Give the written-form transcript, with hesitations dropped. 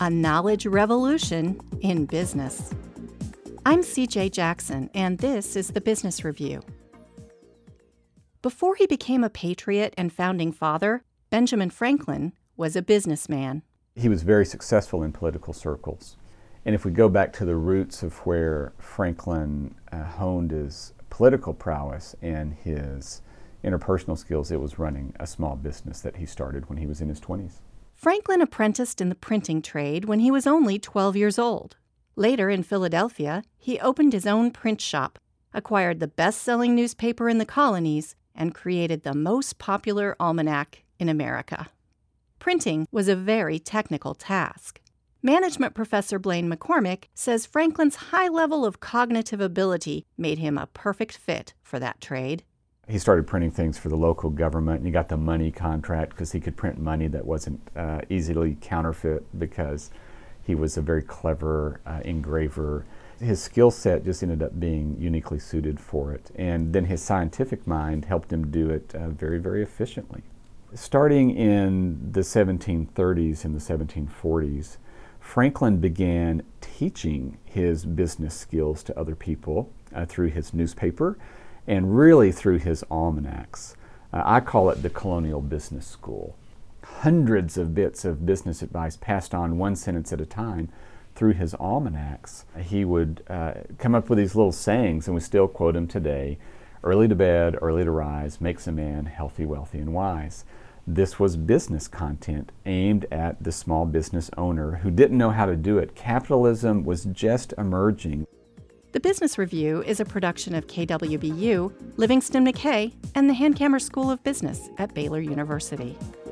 A knowledge revolution in business. I'm CJ Jackson, and this is the Business Review. Before he became a patriot and founding father, Benjamin Franklin was a businessman. He was very successful in political circles. And if we go back to the roots of where Franklin honed his political prowess and his interpersonal skills, it was running a small business that he started when he was in his 20s. Franklin apprenticed in the printing trade when he was only 12 years old. Later, in Philadelphia, he opened his own print shop, acquired the best-selling newspaper in the colonies, and created the most popular almanac in America. Printing was a very technical task. Management professor Blaine McCormick says Franklin's high level of cognitive ability made him a perfect fit for that trade. He started printing things for the local government, and he got the money contract because he could print money that wasn't easily counterfeit because he was a very clever engraver. His skill set just ended up being uniquely suited for it, and then his scientific mind helped him do it very, very efficiently. Starting in the 1730s and the 1740s, Franklin began teaching his business skills to other people through his newspaper and really through his almanacs. I call it the Colonial Business School. Hundreds of bits of business advice passed on one sentence at a time through his almanacs. He would come up with these little sayings, and we still quote him today. Early to bed, early to rise, makes a man healthy, wealthy, and wise. This was business content aimed at the small business owner who didn't know how to do it. Capitalism was just emerging. The Business Review is a production of KWBU, Livingston McKay, and the Hankamer School of Business at Baylor University.